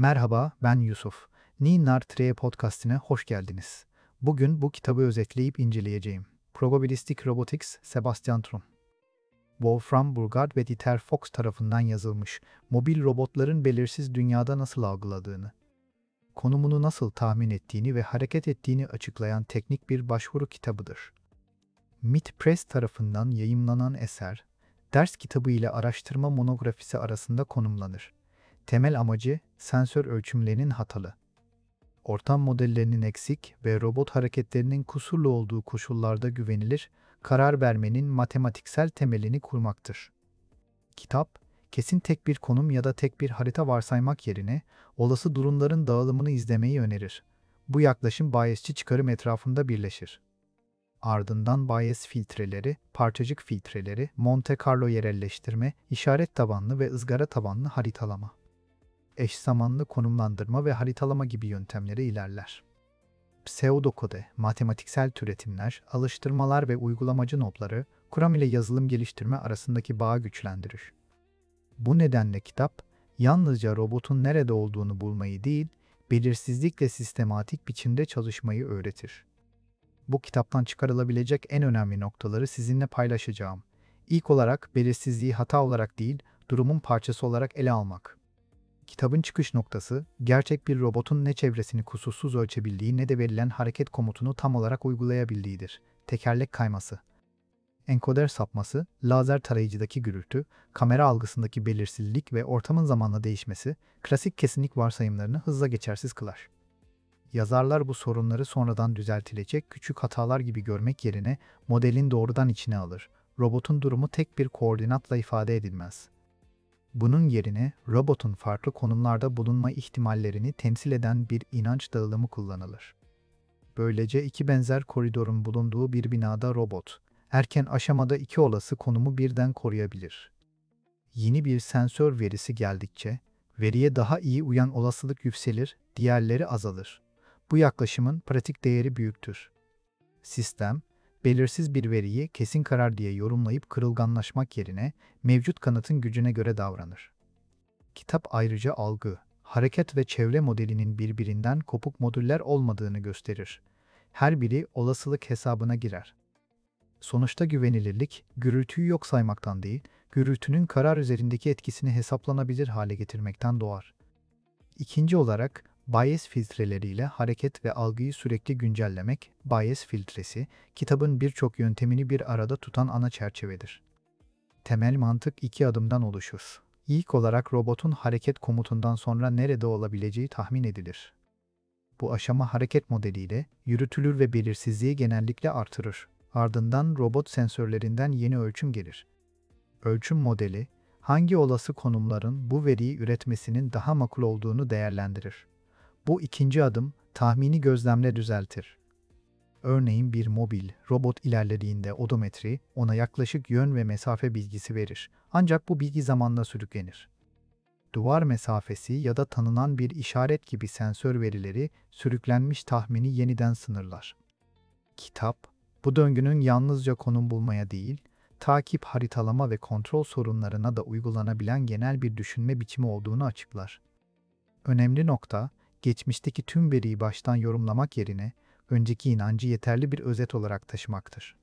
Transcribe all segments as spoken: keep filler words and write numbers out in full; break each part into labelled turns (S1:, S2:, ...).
S1: Merhaba, ben Yusuf. Ninar Tre Podcast'ine hoş geldiniz. Bugün bu kitabı özetleyip inceleyeceğim. Probabilistic Robotics, Sebastian Thrun. Wolfram Burgard ve Dieter Fox tarafından yazılmış, mobil robotların belirsiz dünyada nasıl algıladığını, konumunu nasıl tahmin ettiğini ve hareket ettiğini açıklayan teknik bir başvuru kitabıdır. MIT Press tarafından yayımlanan eser, ders kitabı ile araştırma monografisi arasında konumlanır. Temel amacı, sensör ölçümlerinin hatalı, ortam modellerinin eksik ve robot hareketlerinin kusurlu olduğu koşullarda güvenilir karar vermenin matematiksel temelini kurmaktır. Kitap, kesin tek bir konum ya da tek bir harita varsaymak yerine olası durumların dağılımını izlemeyi önerir. Bu yaklaşım biasçi çıkarım etrafında birleşir. Ardından bias filtreleri, parçacık filtreleri, Monte Carlo yerelleştirme, işaret tabanlı ve ızgara tabanlı haritalama, eş zamanlı konumlandırma ve haritalama gibi yöntemlere ilerler. Pseudokode, matematiksel türetimler, alıştırmalar ve uygulamacı notları, kuram ile yazılım geliştirme arasındaki bağı güçlendirir. Bu nedenle kitap, yalnızca robotun nerede olduğunu bulmayı değil, belirsizlikle sistematik biçimde çalışmayı öğretir. Bu kitaptan çıkarılabilecek en önemli noktaları sizinle paylaşacağım. İlk olarak belirsizliği hata olarak değil, durumun parçası olarak ele almak. Kitabın çıkış noktası, gerçek bir robotun ne çevresini kusursuz ölçebildiği ne de verilen hareket komutunu tam olarak uygulayabildiğidir. Tekerlek kayması, enkoder sapması, lazer tarayıcıdaki gürültü, kamera algısındaki belirsizlik ve ortamın zamanla değişmesi, klasik kesinlik varsayımlarını hızla geçersiz kılar. Yazarlar bu sorunları sonradan düzeltilecek küçük hatalar gibi görmek yerine modelin doğrudan içine alır. Robotun durumu tek bir koordinatla ifade edilmez. Bunun yerine robotun farklı konumlarda bulunma ihtimallerini temsil eden bir inanç dağılımı kullanılır. Böylece iki benzer koridorun bulunduğu bir binada robot, erken aşamada iki olası konumu birden koruyabilir. Yeni bir sensör verisi geldikçe, veriye daha iyi uyan olasılık yükselir, diğerleri azalır. Bu yaklaşımın pratik değeri büyüktür. Sistem, belirsiz bir veriyi kesin karar diye yorumlayıp kırılganlaşmak yerine mevcut kanıtın gücüne göre davranır. Kitap ayrıca algı, hareket ve çevre modelinin birbirinden kopuk modüller olmadığını gösterir. Her biri olasılık hesabına girer. Sonuçta güvenilirlik, gürültüyü yok saymaktan değil, gürültünün karar üzerindeki etkisini hesaplanabilir hale getirmekten doğar. İkinci olarak, bias filtreleriyle hareket ve algıyı sürekli güncellemek, bias filtresi, kitabın birçok yöntemini bir arada tutan ana çerçevedir. Temel mantık iki adımdan oluşur. İlk olarak robotun hareket komutundan sonra nerede olabileceği tahmin edilir. Bu aşama hareket modeliyle yürütülür ve belirsizliği genellikle artırır. Ardından robot sensörlerinden yeni ölçüm gelir. Ölçüm modeli, hangi olası konumların bu veriyi üretmesinin daha makul olduğunu değerlendirir. Bu ikinci adım, tahmini gözlemle düzeltir. Örneğin bir mobil, robot ilerlediğinde odometri, ona yaklaşık yön ve mesafe bilgisi verir. Ancak bu bilgi zamanla sürüklenir. Duvar mesafesi ya da tanınan bir işaret gibi sensör verileri, sürüklenmiş tahmini yeniden sınırlar. Kitap, bu döngünün yalnızca konum bulmaya değil, takip, haritalama ve kontrol sorunlarına da uygulanabilen genel bir düşünme biçimi olduğunu açıklar. Önemli nokta, geçmişteki tüm veriyi baştan yorumlamak yerine, önceki inancı yeterli bir özet olarak taşımaktır.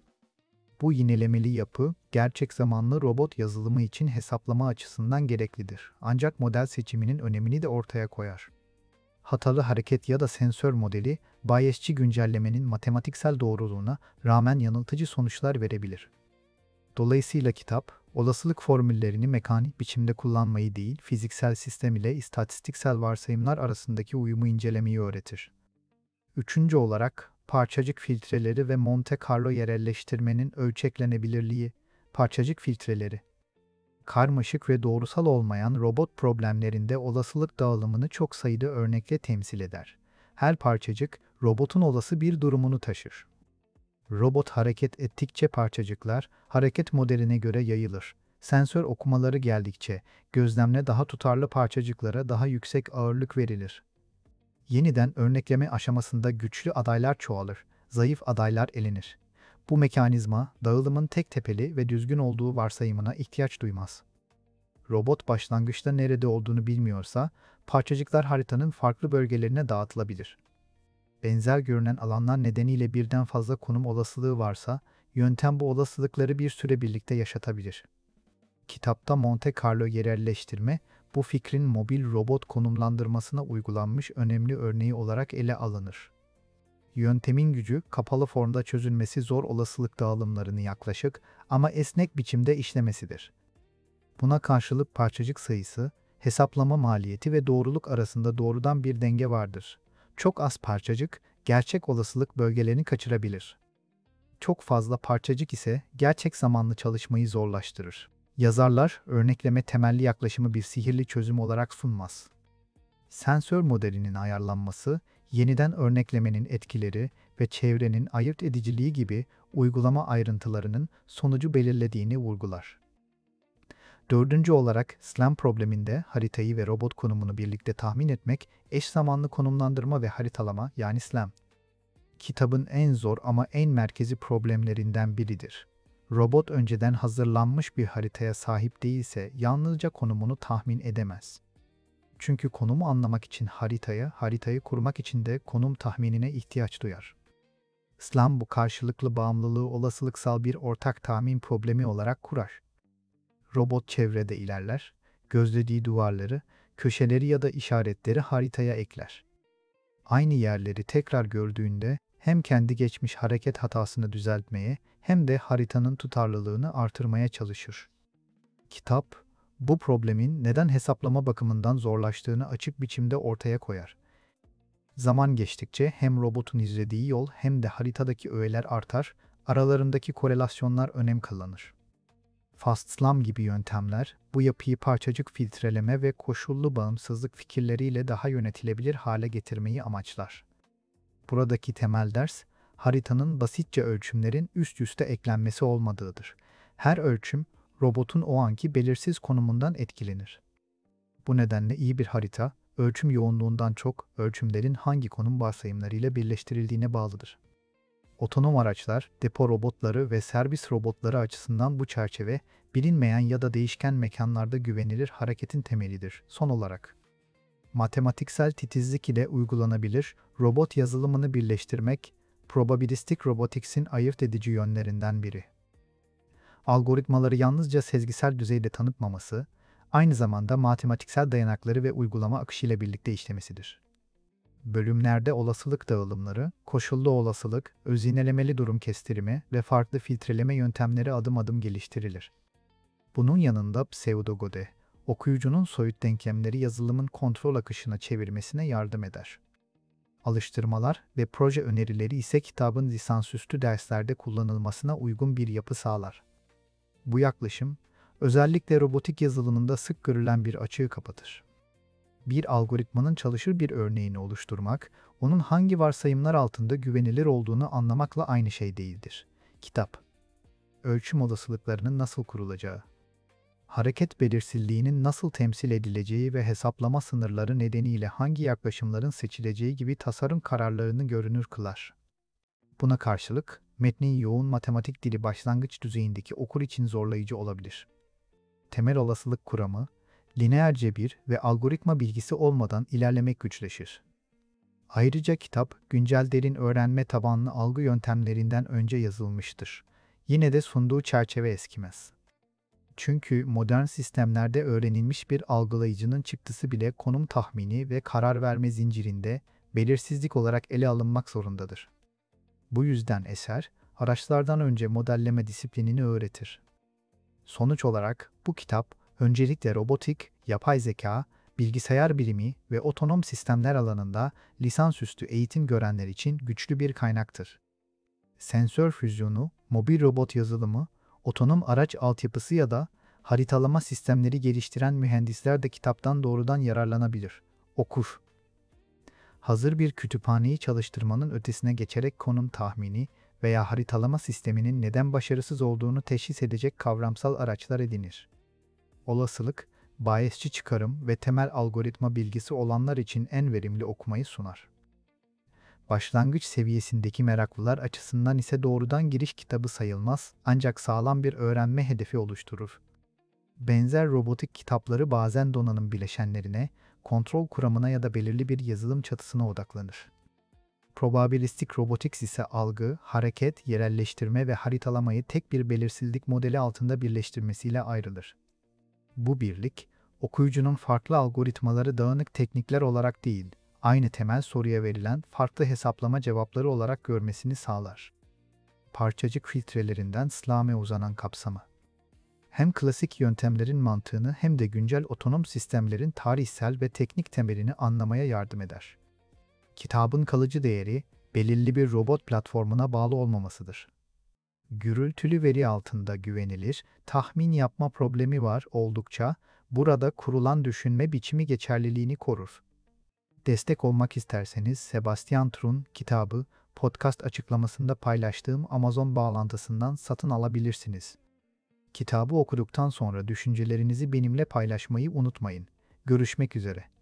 S1: Bu yinelemeli yapı, gerçek zamanlı robot yazılımı için hesaplama açısından gereklidir. Ancak model seçiminin önemini de ortaya koyar. Hatalı hareket ya da sensör modeli, biasçi güncellemenin matematiksel doğruluğuna rağmen yanıltıcı sonuçlar verebilir. Dolayısıyla kitap, olasılık formüllerini mekanik biçimde kullanmayı değil, fiziksel sistem ile istatistiksel varsayımlar arasındaki uyumu incelemeyi öğretir. Üçüncü olarak, parçacık filtreleri ve Monte Carlo yerelleştirmenin ölçeklenebilirliği, parçacık filtreleri. Karmaşık ve doğrusal olmayan robot problemlerinde olasılık dağılımını çok sayıda örnekle temsil eder. Her parçacık, robotun olası bir durumunu taşır. Robot hareket ettikçe parçacıklar, hareket modeline göre yayılır. Sensör okumaları geldikçe, gözlemle daha tutarlı parçacıklara daha yüksek ağırlık verilir. Yeniden örnekleme aşamasında güçlü adaylar çoğalır, zayıf adaylar elenir. Bu mekanizma, dağılımın tek tepeli ve düzgün olduğu varsayımına ihtiyaç duymaz. Robot başlangıçta nerede olduğunu bilmiyorsa, parçacıklar haritanın farklı bölgelerine dağıtılabilir. Benzer görünen alanlar nedeniyle birden fazla konum olasılığı varsa, yöntem bu olasılıkları bir süre birlikte yaşatabilir. Kitapta Monte Carlo yerelleştirme, bu fikrin mobil robot konumlandırmasına uygulanmış önemli örneği olarak ele alınır. Yöntemin gücü, kapalı formda çözülmesi zor olasılık dağılımlarını yaklaşık ama esnek biçimde işlemesidir. Buna karşılık parçacık sayısı, hesaplama maliyeti ve doğruluk arasında doğrudan bir denge vardır. Çok az parçacık, gerçek olasılık bölgelerini kaçırabilir. Çok fazla parçacık ise gerçek zamanlı çalışmayı zorlaştırır. Yazarlar, örnekleme temelli yaklaşımı bir sihirli çözüm olarak sunmaz. Sensör modelinin ayarlanması, yeniden örneklemenin etkileri ve çevrenin ayırt ediciliği gibi uygulama ayrıntılarının sonucu belirlediğini vurgular. Dördüncü olarak SLAM probleminde haritayı ve robot konumunu birlikte tahmin etmek, eş zamanlı konumlandırma ve haritalama yani SLAM. Kitabın en zor ama en merkezi problemlerinden biridir. Robot önceden hazırlanmış bir haritaya sahip değilse yalnızca konumunu tahmin edemez. Çünkü konumu anlamak için haritaya, haritayı kurmak için de konum tahminine ihtiyaç duyar. SLAM bu karşılıklı bağımlılığı olasılıksal bir ortak tahmin problemi olarak kurar. Robot çevrede ilerler, gözlediği duvarları, köşeleri ya da işaretleri haritaya ekler. Aynı yerleri tekrar gördüğünde hem kendi geçmiş hareket hatasını düzeltmeye hem de haritanın tutarlılığını artırmaya çalışır. Kitap, bu problemin neden hesaplama bakımından zorlaştığını açık biçimde ortaya koyar. Zaman geçtikçe hem robotun izlediği yol hem de haritadaki öğeler artar, aralarındaki korelasyonlar önem kazanır. FastSLAM gibi yöntemler, bu yapıyı parçacık filtreleme ve koşullu bağımsızlık fikirleriyle daha yönetilebilir hale getirmeyi amaçlar. Buradaki temel ders, haritanın basitçe ölçümlerin üst üste eklenmesi olmadığıdır. Her ölçüm, robotun o anki belirsiz konumundan etkilenir. Bu nedenle iyi bir harita, ölçüm yoğunluğundan çok ölçümlerin hangi konum varsayımlarıyla birleştirildiğine bağlıdır. Otonom araçlar, depo robotları ve servis robotları açısından bu çerçeve, bilinmeyen ya da değişken mekanlarda güvenilir hareketin temelidir. Son olarak, matematiksel titizlik ile uygulanabilir robot yazılımını birleştirmek, probabilistik robotics'in ayırt edici yönlerinden biri. Algoritmaları yalnızca sezgisel düzeyde tanıtmaması, aynı zamanda matematiksel dayanakları ve uygulama akışıyla birlikte işlemesidir. Bölümlerde olasılık dağılımları, koşullu olasılık, özinelemeli durum kestirimi ve farklı filtreleme yöntemleri adım adım geliştirilir. Bunun yanında pseudogode, okuyucunun soyut denklemleri yazılımın kontrol akışına çevirmesine yardım eder. Alıştırmalar ve proje önerileri ise kitabın lisansüstü derslerde kullanılmasına uygun bir yapı sağlar. Bu yaklaşım, özellikle robotik yazılımında sık görülen bir açığı kapatır. Bir algoritmanın çalışır bir örneğini oluşturmak, onun hangi varsayımlar altında güvenilir olduğunu anlamakla aynı şey değildir. Kitap, ölçüm olasılıklarının nasıl kurulacağı, hareket belirsizliğinin nasıl temsil edileceği ve hesaplama sınırları nedeniyle hangi yaklaşımların seçileceği gibi tasarım kararlarını görünür kılar. Buna karşılık, metnin yoğun matematik dili başlangıç düzeyindeki okur için zorlayıcı olabilir. Temel olasılık kuramı, lineer cebir ve algoritma bilgisi olmadan ilerlemek güçleşir. Ayrıca kitap, güncel derin öğrenme tabanlı algı yöntemlerinden önce yazılmıştır. Yine de sunduğu çerçeve eskimez. Çünkü modern sistemlerde öğrenilmiş bir algılayıcının çıktısı bile konum tahmini ve karar verme zincirinde belirsizlik olarak ele alınmak zorundadır. Bu yüzden eser, araçlardan önce modelleme disiplinini öğretir. Sonuç olarak bu kitap, öncelikle robotik, yapay zeka, bilgisayar bilimi ve otonom sistemler alanında lisansüstü eğitim görenler için güçlü bir kaynaktır. Sensör füzyonu, mobil robot yazılımı, otonom araç altyapısı ya da haritalama sistemleri geliştiren mühendisler de kitaptan doğrudan yararlanabilir. Okur. Hazır bir kütüphaneyi çalıştırmanın ötesine geçerek konum tahmini veya haritalama sisteminin neden başarısız olduğunu teşhis edecek kavramsal araçlar edinir. Olasılık, bayesçi çıkarım ve temel algoritma bilgisi olanlar için en verimli okumayı sunar. Başlangıç seviyesindeki meraklılar açısından ise doğrudan giriş kitabı sayılmaz, ancak sağlam bir öğrenme hedefi oluşturur. Benzer robotik kitapları bazen donanım bileşenlerine, kontrol kuramına ya da belirli bir yazılım çatısına odaklanır. Probabilistik robotics ise algı, hareket, yerelleştirme ve haritalamayı tek bir belirsizlik modeli altında birleştirmesiyle ayrılır. Bu birlik, okuyucunun farklı algoritmaları dağınık teknikler olarak değil, aynı temel soruya verilen farklı hesaplama cevapları olarak görmesini sağlar. Parçacık filtrelerinden slam'e uzanan kapsamı. Hem klasik yöntemlerin mantığını hem de güncel otonom sistemlerin tarihsel ve teknik temelini anlamaya yardım eder. Kitabın kalıcı değeri, belirli bir robot platformuna bağlı olmamasıdır. Gürültülü veri altında güvenilir, tahmin yapma problemi var oldukça, burada kurulan düşünme biçimi geçerliliğini korur. Destek olmak isterseniz Sebastian Thrun kitabı, podcast açıklamasında paylaştığım Amazon bağlantısından satın alabilirsiniz. Kitabı okuduktan sonra düşüncelerinizi benimle paylaşmayı unutmayın. Görüşmek üzere.